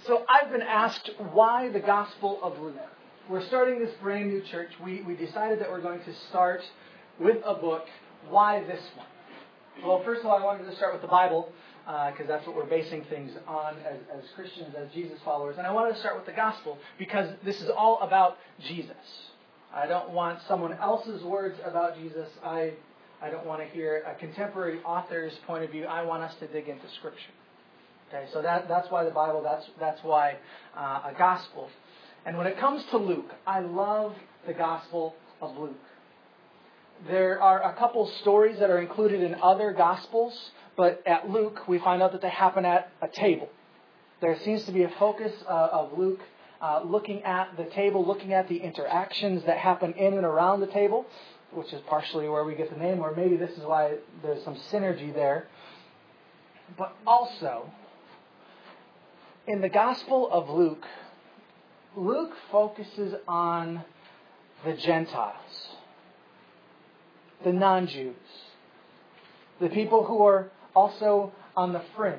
So I've been asked, why the Gospel of Luke? We're starting this brand new church. We decided that we're going to start with a book. Why this one? Well, first of all, I wanted to start with the Bible, because that's what we're basing things on as Christians, as Jesus followers. And I wanted to start with the Gospel, because this is all about Jesus. I don't want someone else's words about Jesus. I don't want to hear a contemporary author's point of view. I want us to dig into Scripture. Okay, so that's why the Bible, that's why a Gospel. And when it comes to Luke, I love the Gospel of Luke. There are a couple stories that are included in other Gospels, but at Luke, we find out that they happen at a table. There seems to be a focus of Luke looking at the table, looking at the interactions that happen in and around the table, which is partially where we get the name, or maybe this is why there's some synergy there. But also, in the Gospel of Luke, Luke focuses on the Gentiles, the non-Jews, the people who are also on the fringe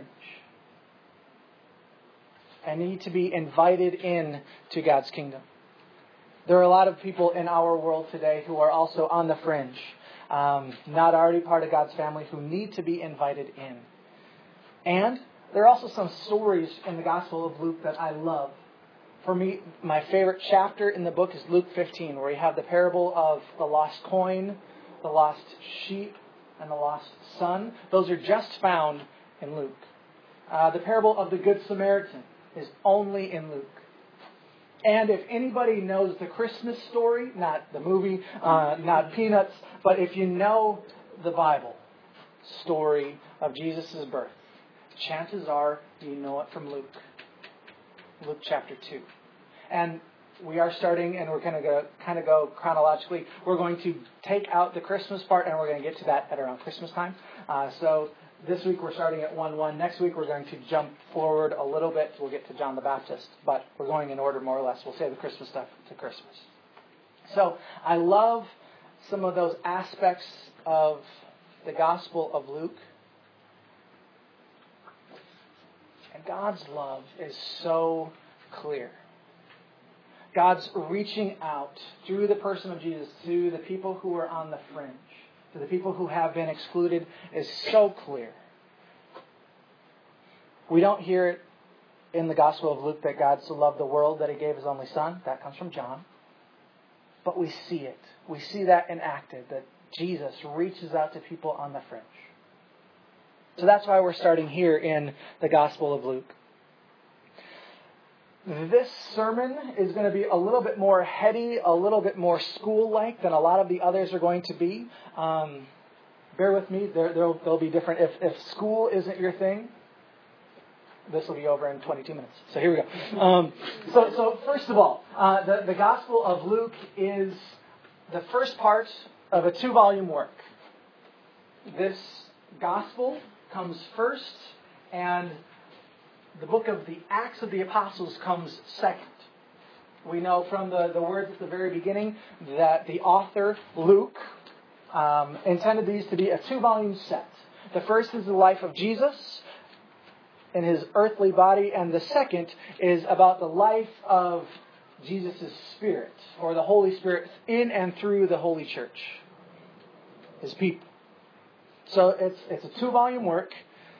and need to be invited in to God's kingdom. There are a lot of people in our world today who are also on the fringe, not already part of God's family, who need to be invited in. And there are also some stories in the Gospel of Luke that I love. For me, my favorite chapter in the book is Luke 15, where you have the parable of the lost coin, the lost sheep, and the lost son. Those are just found in Luke. The parable of the Good Samaritan is only in Luke. And if anybody knows the Christmas story, not the movie, not Peanuts, but if you know the Bible story of Jesus' birth, chances are you know it from Luke. Luke chapter 2. And we are starting, and we're going to kind of go chronologically. We're going to take out the Christmas part, and we're going to get to that at around Christmas time. So this week we're starting at 1:1. Next week we're going to jump forward a little bit. We'll get to John the Baptist, but we're going in order more or less. We'll save the Christmas stuff to Christmas. So I love some of those aspects of the Gospel of Luke. And God's love is so clear. God's reaching out through the person of Jesus to the people who are on the fringe, to the people who have been excluded, is so clear. We don't hear it in the Gospel of Luke that God so loved the world that He gave His only Son. That comes from John. But we see it. We see that enacted, that Jesus reaches out to people on the fringe. So that's why we're starting here in the Gospel of Luke. This sermon is going to be a little bit more heady, a little bit more school-like than a lot of the others are going to be. Bear with me, they'll be different. If school isn't your thing, this will be over in 22 minutes. So here we go. So first of all, the Gospel of Luke is the first part of a 2-volume work. This Gospel comes first, and the book of the Acts of the Apostles comes second. We know from the words at the very beginning that the author, Luke, intended these to be a 2-volume set. The first is the life of Jesus in His earthly body, and the second is about the life of Jesus' Spirit, or the Holy Spirit in and through the Holy Church, His people. So it's a 2-volume work.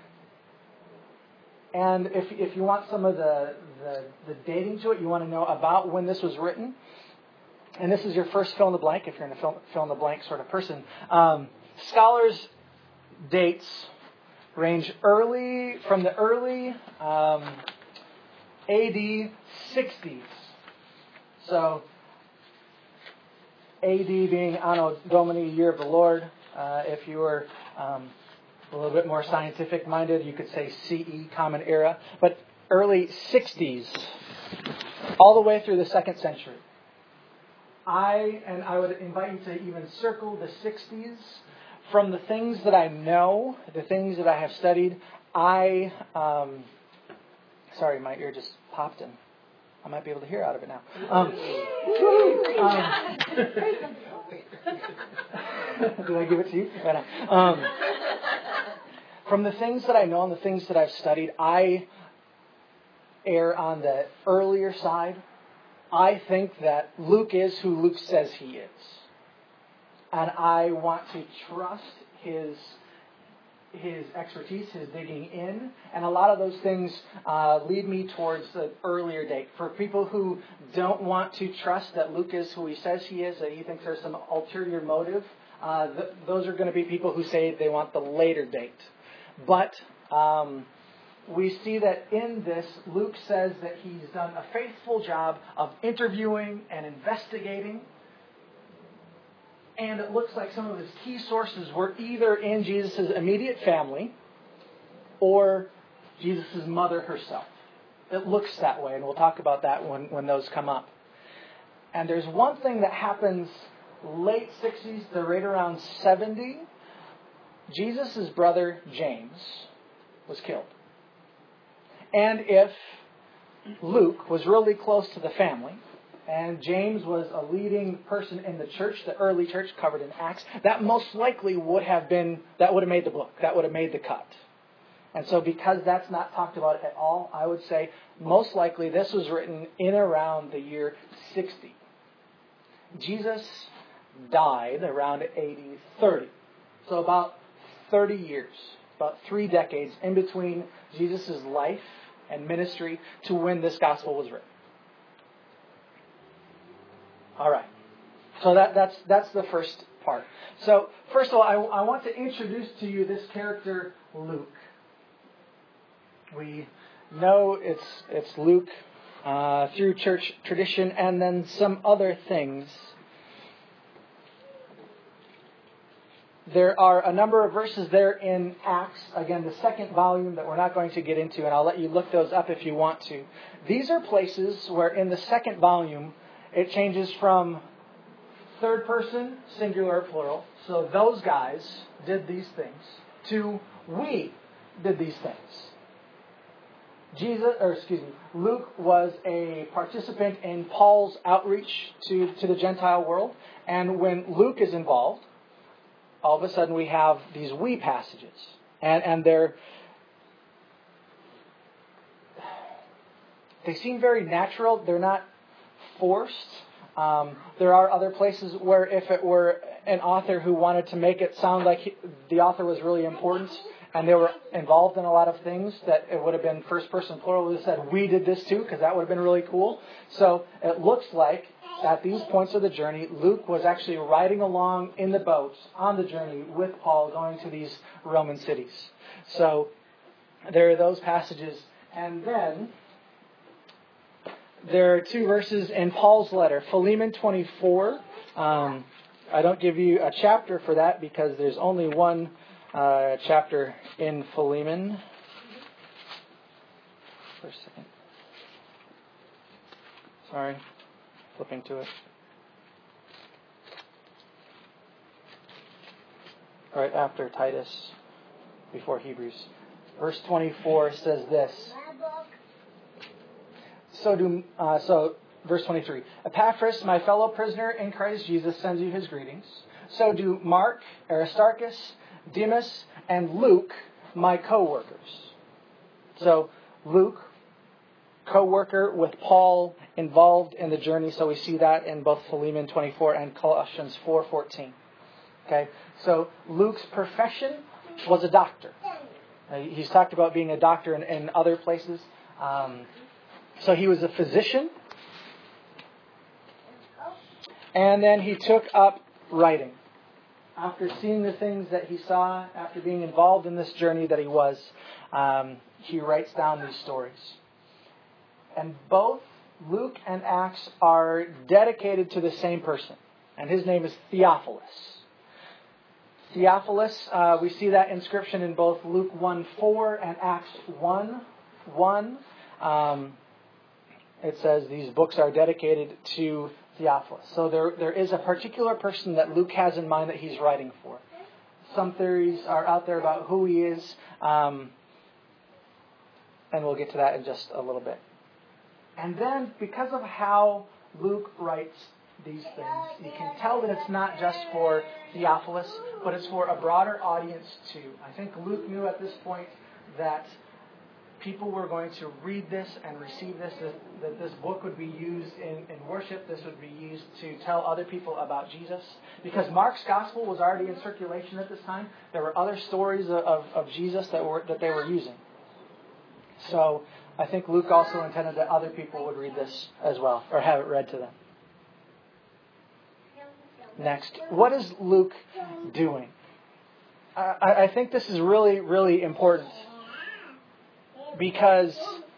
And if you want some of the dating to it, you want to know about when this was written. And this is your first fill in the blank, if you're in a fill in the blank sort of person. Scholars' dates range from the early AD 60s. So AD being Anno Domini, year of the Lord. If you were a little bit more scientific minded, you could say CE, Common Era. But early 60s, all the way through the 2nd century. I would invite you to even circle the 60s. From the things that I know, the things that I have studied, sorry, my ear just popped in. I might be able to hear out of it now. Did I give it to you? From the things that I know and the things that I've studied, err on the earlier side. I think that Luke is who Luke says he is. And I want to trust his expertise, his digging in, and a lot of those things lead me towards the earlier date. For people who don't want to trust that Luke is who he says he is, that he thinks there's some ulterior motive, those are going to be people who say they want the later date. But we see that in this, Luke says that he's done a faithful job of interviewing and investigating. And it looks like some of his key sources were either in Jesus' immediate family or Jesus' mother herself. It looks that way, and we'll talk about that when those come up. And there's one thing that happens late 60s to right around 70. Jesus' brother James was killed. And if Luke was really close to the family, and James was a leading person in the church, the early church covered in Acts, that most likely would have made the book. That would have made the cut. And so because that's not talked about at all, I would say most likely this was written in around the year 60. Jesus died around AD 30. So about 30 years, about 3 decades in between Jesus' life and ministry to when this gospel was written. All right. So that's the first part. So first of all, I want to introduce to you this character, Luke. We know it's Luke through church tradition and then some other things. There are a number of verses there in Acts, again, the second volume that we're not going to get into, and I'll let you look those up if you want to. These are places where in the second volume it changes from third person, singular, plural, so those guys did these things, to we did these things. Luke was a participant in Paul's outreach to the Gentile world, and when Luke is involved, all of a sudden we have these we passages. And they seem very natural. They're not forced. There are other places where if it were an author who wanted to make it sound like the author was really important and they were involved in a lot of things, that it would have been first person plural. Would have said we did this too, because that would have been really cool. So it looks like at these points of the journey, Luke was actually riding along in the boat on the journey with Paul going to these Roman cities. So there are those passages. And then there are 2 verses in Paul's letter, Philemon 24. I don't give you a chapter for that because there's only one chapter in Philemon. For a second. Sorry. Flipping to it. Right after Titus, before Hebrews. Verse 24 says this. So verse 23. Epaphras, my fellow prisoner in Christ Jesus, sends you his greetings. So do Mark, Aristarchus, Demas, and Luke, my co-workers. So Luke, co-worker with Paul, involved in the journey. So we see that in both Philemon 24 and Colossians 4:14. Okay, so Luke's profession was a doctor. He's talked about being a doctor in other places. So he was a physician. And then he took up writing. After seeing the things that he saw, after being involved in this journey that he was, he writes down these stories. And both Luke and Acts are dedicated to the same person. And his name is Theophilus. Theophilus, we see that inscription in both Luke 1:4 and Acts 1:1. It says these books are dedicated to Theophilus. So there is a particular person that Luke has in mind that he's writing for. Some theories are out there about who he is. And we'll get to that in just a little bit. And then, because of how Luke writes these things, you can tell that it's not just for Theophilus, but it's for a broader audience too. I think Luke knew at this point that people were going to read this and receive this, that this book would be used in worship. This would be used to tell other people about Jesus. Because Mark's gospel was already in circulation at this time. There were other stories of Jesus that they were using. So I think Luke also intended that other people would read this as well, or have it read to them. Next, what is Luke doing? I think this is really, really important, because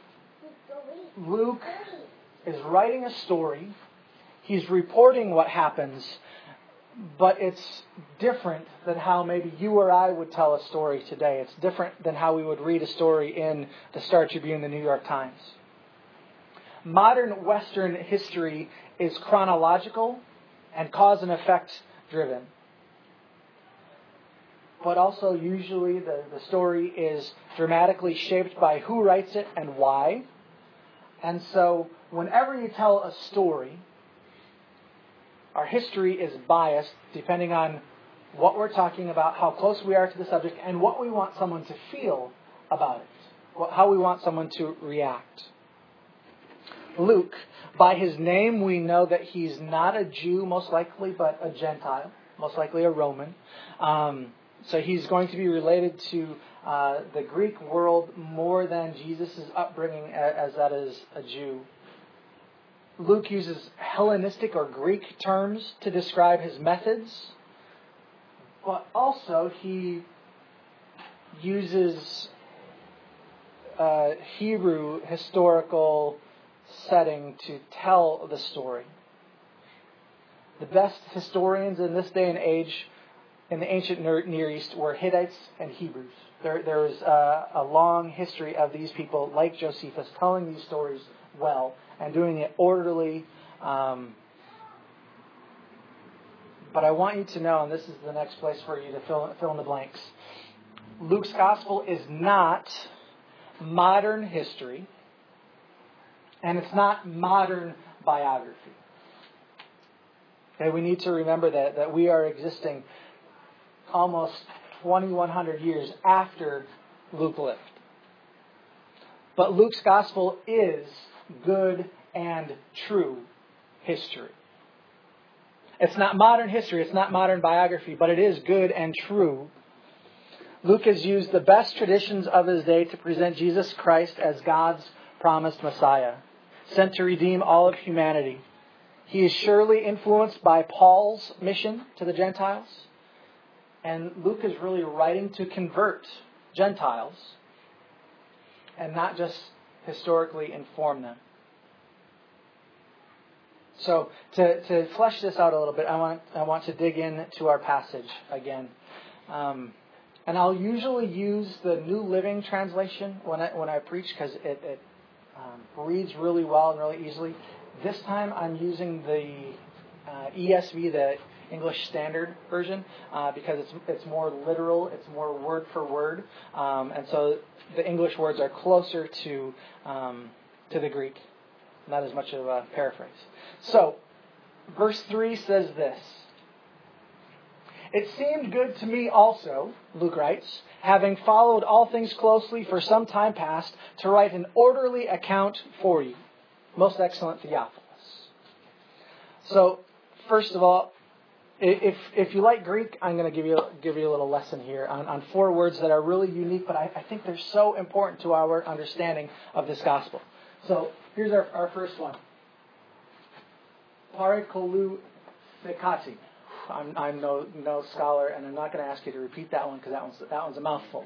Luke is writing a story. He's reporting what happens, but it's different than how maybe you or I would tell a story today. It's different than how we would read a story in the Star Tribune, the New York Times. Modern Western history is chronological and cause and effect driven. But also usually the story is dramatically shaped by who writes it and why. And so whenever you tell a story, our history is biased depending on what we're talking about, how close we are to the subject, and what we want someone to feel about it, how we want someone to react. Luke, by his name, we know that he's not a Jew, most likely, but a Gentile, most likely a Roman. So he's going to be related to the Greek world more than Jesus' upbringing as that is a Jew. Luke uses Hellenistic or Greek terms to describe his methods, but also he uses Hebrew historical setting to tell the story. The best historians in this day and age in the ancient Near East were Hittites and Hebrews. There is a long history of these people, like Josephus, telling these stories well and doing it orderly. But I want you to know, and this is the next place for you to fill in the blanks, Luke's gospel is not modern history, and it's not modern biography. Okay, we need to remember that we are existing almost 2,100 years after Luke lived. But Luke's gospel is good and true history. It's not modern history, it's not modern biography, but it is good and true. Luke has used the best traditions of his day to present Jesus Christ as God's promised Messiah, sent to redeem all of humanity. He is surely influenced by Paul's mission to the Gentiles. And Luke is really writing to convert Gentiles and not just historically inform them. So to flesh this out a little bit, I want to dig into our passage again. And I'll usually use the New Living Translation when I preach because it reads really well and really easily. This time I'm using the ESV, the English Standard Version, because it's more literal, it's more word for word, and so the English words are closer to the Greek, not as much of a paraphrase. So, verse 3 says this: "It seemed good to me also," Luke writes, "having followed all things closely for some time past, to write an orderly account for you, most excellent Theophilus." So, first of all, if you like Greek, I'm going to give you a little lesson here on 4 words that are really unique, but I think they're so important to our understanding of this gospel. So, here's our first one. Parakoluthekati. I'm no scholar, and I'm not going to ask you to repeat that one because that one's a mouthful.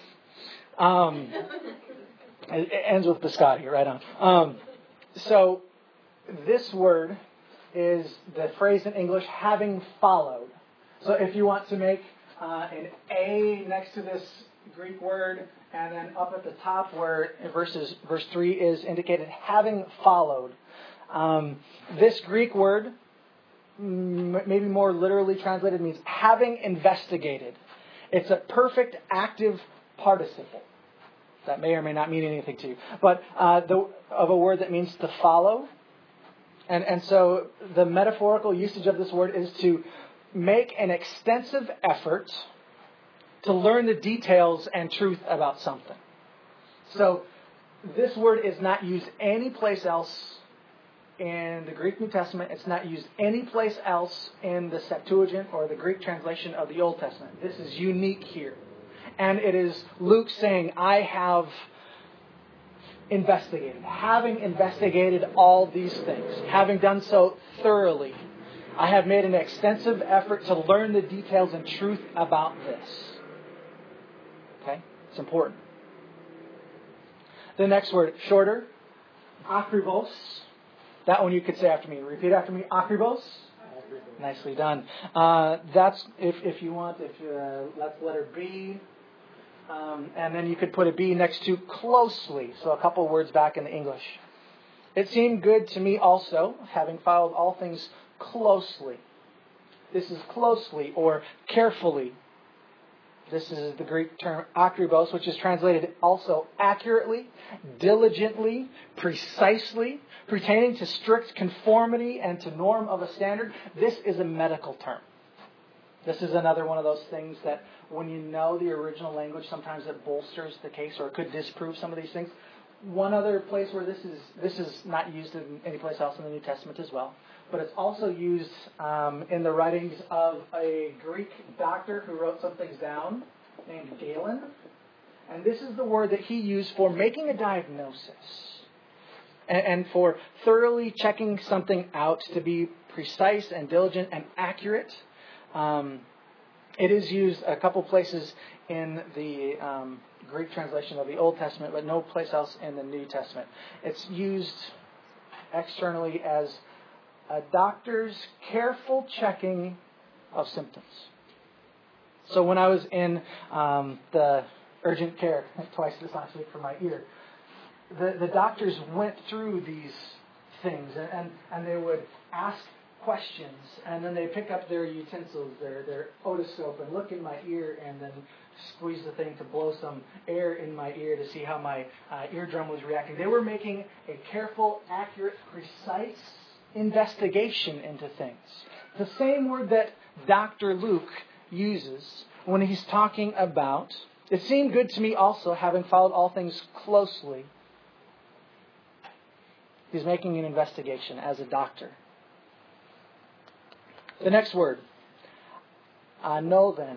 It ends with biscotti, right on. So this word is the phrase in English, having followed. So if you want to make an A next to this Greek word, and then up at the top where verse 3 is indicated, having followed. This Greek word, maybe more literally translated, means having investigated. It's a perfect active participle. That may or may not mean anything to you. But of a word that means to follow. And so the metaphorical usage of this word is to make an extensive effort to learn the details and truth about something. So this word is not used any place else in the Greek New Testament. It's not used any place else in the Septuagint or the Greek translation of the Old Testament. This is unique here. And it is Luke saying, I have investigated. Having investigated all these things, having done so thoroughly, I have made an extensive effort to learn the details and truth about this. Okay? It's important. The next word, shorter, akribos. That one you could say after me. Repeat after me, akribos. Nicely done. That's, if you want, that's letter B. And then you could put a B next to closely. So a couple words back in the English. It seemed good to me also, having followed all things closely. This is closely or carefully. This is the Greek term akribos, which is translated also accurately, diligently, precisely, pertaining to strict conformity and to norm of a standard. This is a medical term. This is another one of those things that when you know the original language, sometimes it bolsters the case or it could disprove some of these things. One other place where this is not used in any place else in the New Testament as well, but it's also used in the writings of a Greek doctor who wrote some things down named Galen. And this is the word that he used for making a diagnosis and for thoroughly checking something out to be precise and diligent and accurate. It is used a couple places in the Greek translation of the Old Testament, but no place else in the New Testament. It's used externally as a doctor's careful checking of symptoms. So when I was in the urgent care twice this last week for my ear, the doctors went through these things and they would ask questions, and then they pick up their utensils, their otoscope, and look in my ear and then squeeze the thing to blow some air in my ear to see how my eardrum was reacting. They were making a careful, accurate, precise investigation into things. The same word that Dr. Luke uses when he's talking about, it seemed good to me also, having followed all things closely. He's making an investigation as a doctor. The next word, anothen,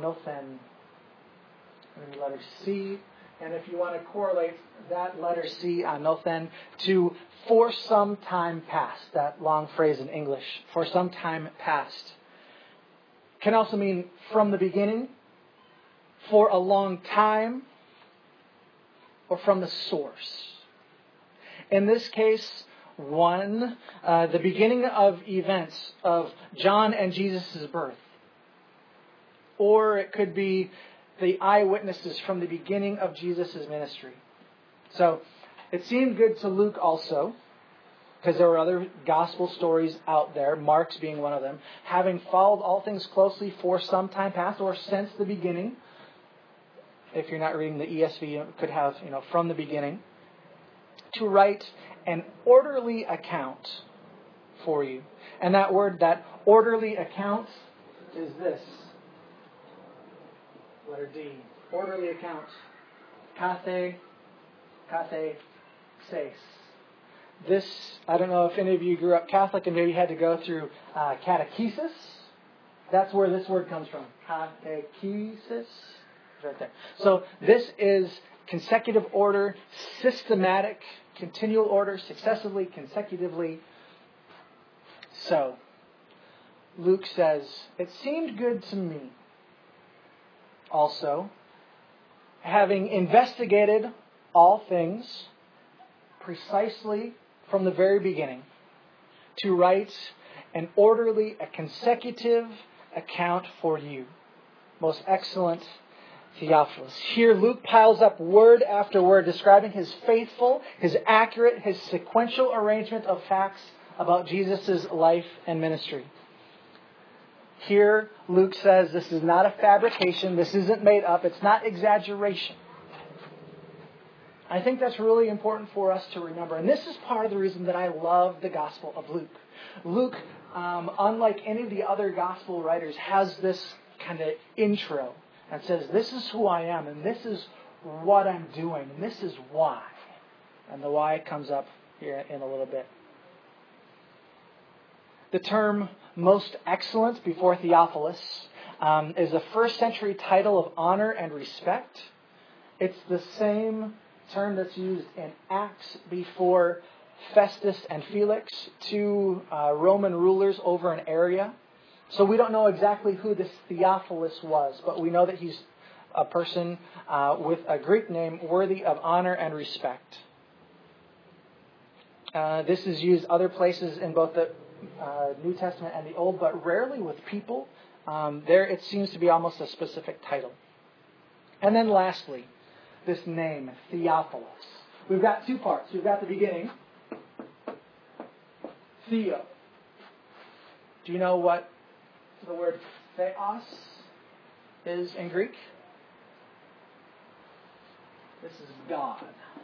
letter C. And if you want to correlate that letter C, anothen, to for some time past, that long phrase in English, for some time past, can also mean from the beginning, for a long time, or from the source. In this case, the beginning of events of John and Jesus' birth. Or it could be the eyewitnesses from the beginning of Jesus' ministry. So it seemed good to Luke also, because there were other gospel stories out there, Mark's being one of them, having followed all things closely for some time past or since the beginning. If you're not reading the ESV, you could have, from the beginning, to write an orderly account for you. And that word, that orderly account, is this. Letter D. Orderly account. Kathe, ses. This, I don't know if any of you grew up Catholic and maybe had to go through catechesis. That's where this word comes from. Catechesis. Right there. So this is consecutive order, systematic, continual order, successively, consecutively. So, Luke says, it seemed good to me also, having investigated all things precisely from the very beginning, to write an orderly, a consecutive account for you. Most excellent Theophilus. Here Luke piles up word after word describing his faithful, his accurate, his sequential arrangement of facts about Jesus' life and ministry. Here Luke says this is not a fabrication, this isn't made up, it's not exaggeration. I think that's really important for us to remember. And this is part of the reason that I love the Gospel of Luke. Luke, unlike any of the other Gospel writers, has this kind of intro and says, this is who I am, and this is what I'm doing, and this is why. And the why comes up here in a little bit. The term most excellent before Theophilus is a first century title of honor and respect. It's the same term that's used in Acts before Festus and Felix, two Roman rulers over an area. So we don't know exactly who this Theophilus was, but we know that he's a person with a Greek name worthy of honor and respect. This is used other places in both the New Testament and the Old, but rarely with people. There it seems to be almost a specific title. And then lastly, this name, Theophilus. We've got two parts. We've got the beginning, Theo. Do you know what the word theos is in Greek? This is God.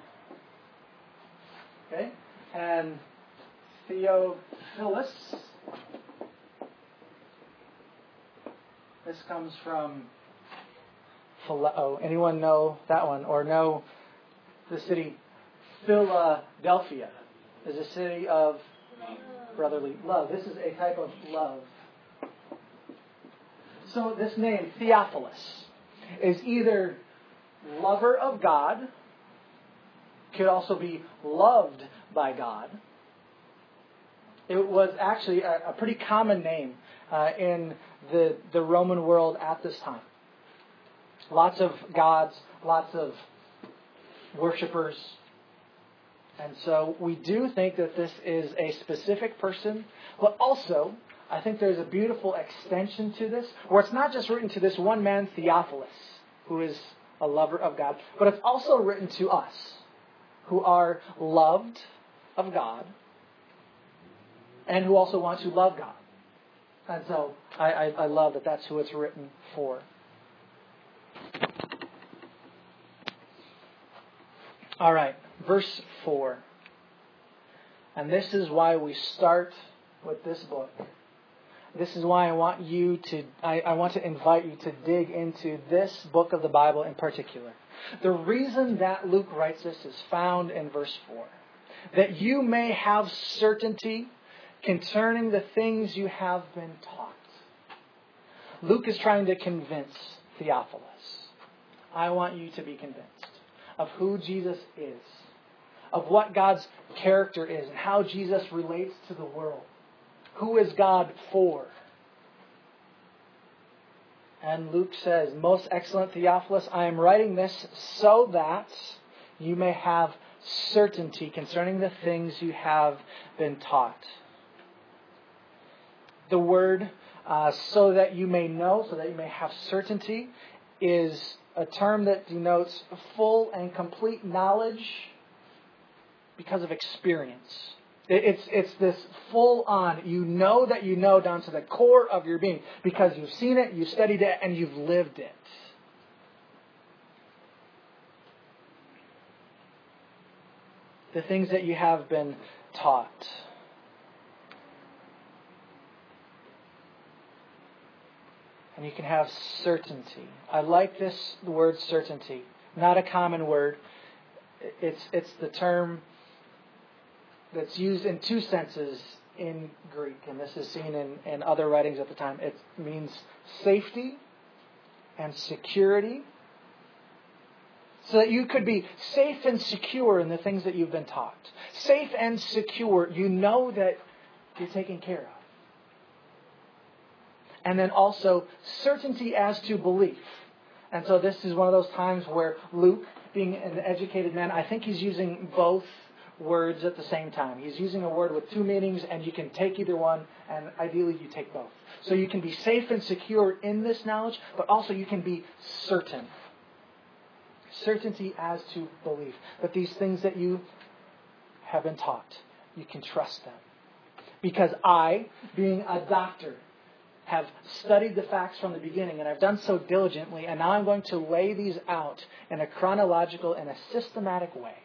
Okay? And Theophilus, this comes from Phileo. Anyone know that one? Or know the city Philadelphia is a city of brotherly love. This is a type of love. So this name, Theophilus, is either lover of God, could also be loved by God. It was actually a pretty common name in the Roman world at this time. Lots of gods, lots of worshippers. And so we do think that this is a specific person, but also I think there's a beautiful extension to this, where it's not just written to this one man, Theophilus, who is a lover of God, but it's also written to us, who are loved of God, and who also want to love God. And so I love that that's who it's written for. All right, verse 4. And this is why we start with this book. This is why I want to invite you to dig into this book of the Bible in particular. The reason that Luke writes this is found in verse 4. That you may have certainty concerning the things you have been taught. Luke is trying to convince Theophilus. I want you to be convinced of who Jesus is, of what God's character is, and how Jesus relates to the world. Who is God for? And Luke says, most excellent Theophilus, I am writing this so that you may have certainty concerning the things you have been taught. The word so that you may know, so that you may have certainty, is a term that denotes full and complete knowledge because of experience. It's this full on, you know that you know down to the core of your being because you've seen it, you've studied it, and you've lived it. The things that you have been taught. And you can have certainty. I like this word certainty. Not a common word. It's the term that's used in two senses in Greek, and this is seen in other writings at the time. It means safety and security. So that you could be safe and secure in the things that you've been taught. Safe and secure, you know that you're taken care of. And then also certainty as to belief. And so this is one of those times where Luke, being an educated man, I think he's using both words at the same time. He's using a word with two meanings, and you can take either one, and ideally you take both. So you can be safe and secure in this knowledge, but also you can be certain. Certainty as to belief. But these things that you have been taught, you can trust them. Because I, being a doctor, have studied the facts from the beginning, and I've done so diligently, and now I'm going to lay these out in a chronological and a systematic way.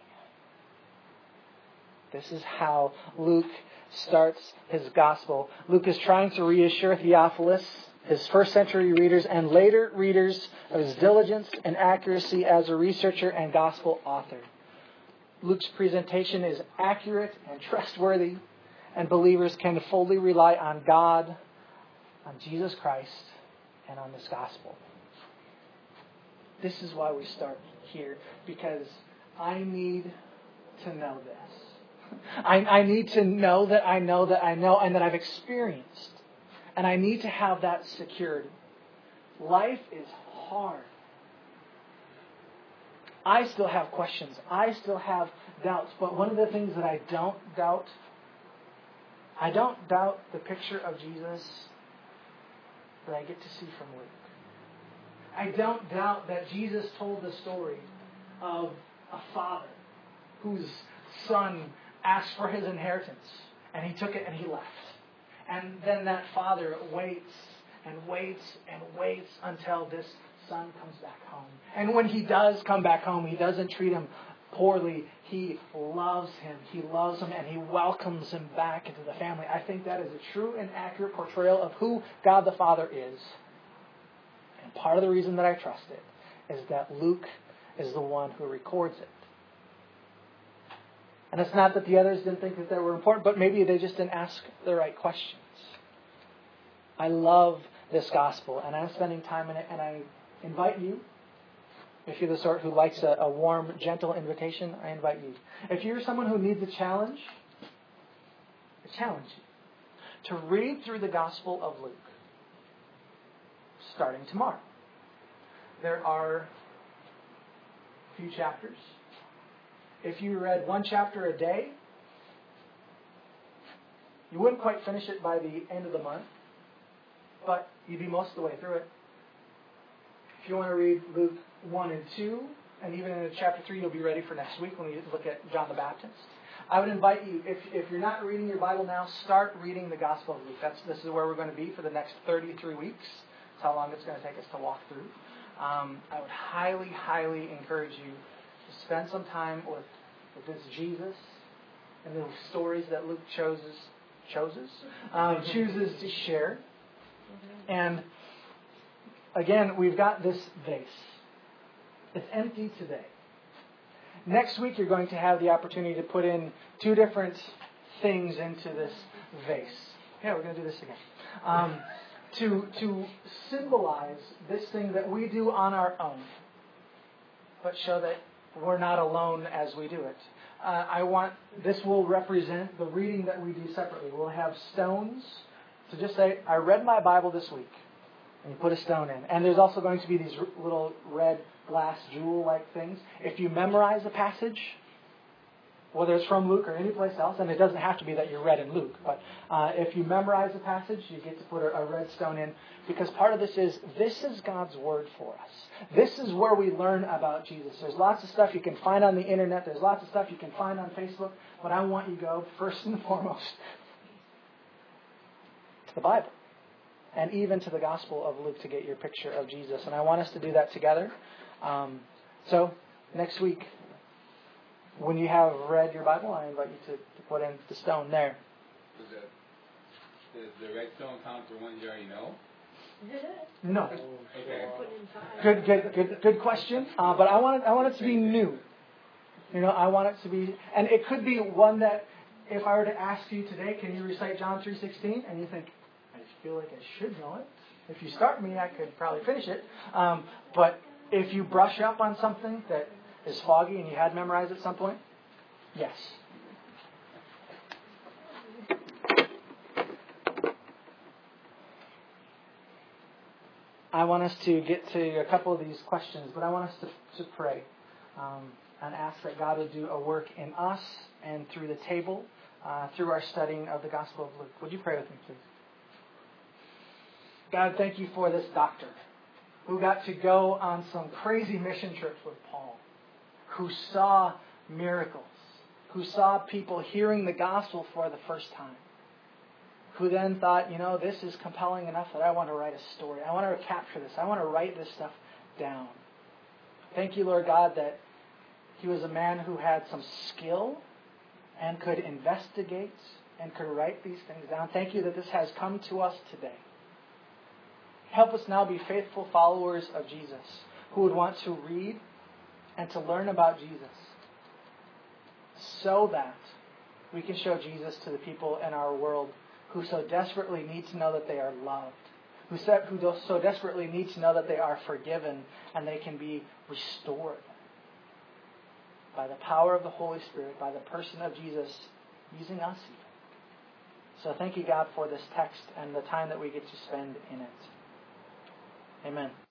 This is how Luke starts his gospel. Luke is trying to reassure Theophilus, his first century readers, and later readers of his diligence and accuracy as a researcher and gospel author. Luke's presentation is accurate and trustworthy, and believers can fully rely on God, on Jesus Christ, and on this gospel. This is why we start here, because I need to know this. I need to know that I know that I know and that I've experienced. And I need to have that security. Life is hard. I still have questions. I still have doubts. But one of the things that I don't doubt the picture of Jesus that I get to see from Luke. I don't doubt that Jesus told the story of a father whose son asked for his inheritance, and he took it and he left. And then that father waits and waits and waits until this son comes back home. And when he does come back home, he doesn't treat him poorly. He loves him. He loves him, and he welcomes him back into the family. I think that is a true and accurate portrayal of who God the Father is. And part of the reason that I trust it is that Luke is the one who records it. And it's not that the others didn't think that they were important, but maybe they just didn't ask the right questions. I love this gospel, and I'm spending time in it, and I invite you, if you're the sort who likes a warm, gentle invitation, I invite you. If you're someone who needs a challenge, I challenge you to read through the Gospel of Luke, starting tomorrow. There are a few chapters. If you read one chapter a day, you wouldn't quite finish it by the end of the month, but you'd be most of the way through it. If you want to read Luke 1 and 2, and even in chapter 3, you'll be ready for next week when we look at John the Baptist. I would invite you, if you're not reading your Bible now, start reading the Gospel of Luke. This is where we're going to be for the next 33 weeks. That's how long it's going to take us to walk through. I would highly, highly encourage you to spend some time with this Jesus and the stories that Luke chooses to share. And again, we've got this vase. It's empty today. Next week, you're going to have the opportunity to put in 2 different things into this vase. Yeah, we're going to do this again. To symbolize this thing that we do on our own, but show that we're not alone as we do it. This will represent the reading that we do separately. We'll have stones to just say, I read my Bible this week. And you put a stone in. And there's also going to be these little red glass jewel-like things. If you memorize a passage, whether it's from Luke or any place else, and it doesn't have to be that you read in Luke, but if you memorize a passage, you get to put a red stone in, because part of this is God's Word for us. This is where we learn about Jesus. There's lots of stuff you can find on the internet. There's lots of stuff you can find on Facebook, but I want you to go first and foremost to the Bible. And even to the Gospel of Luke to get your picture of Jesus. And I want us to do that together. So, next week, when you have read your Bible, I invite you to put in the stone there. Does the red stone count for ones you already know? No. Okay. Good question. But I want it to be new. I want it to be, and it could be one that, if I were to ask you today, can you recite John 3:16? And you think, I feel like I should know it. If you start me, I could probably finish it. But if you brush up on something that is foggy and you had memorized at some point, yes. I want us to get to a couple of these questions, but I want us to pray and ask that God would do a work in us and through the table, through our studying of the Gospel of Luke. Would you pray with me, please? God, thank you for this doctor who got to go on some crazy mission trips with Paul, who saw miracles, who saw people hearing the gospel for the first time, who then thought, this is compelling enough that I want to write a story. I want to capture this. I want to write this stuff down. Thank you, Lord God, that he was a man who had some skill and could investigate and could write these things down. Thank you that this has come to us today. Help us now be faithful followers of Jesus who would want to read and to learn about Jesus. so that we can show Jesus to the people in our world who so desperately need to know that they are loved, who so desperately need to know that they are forgiven and they can be restored by the power of the Holy Spirit, by the person of Jesus using us even. So thank you, God, for this text and the time that we get to spend in it. Amen.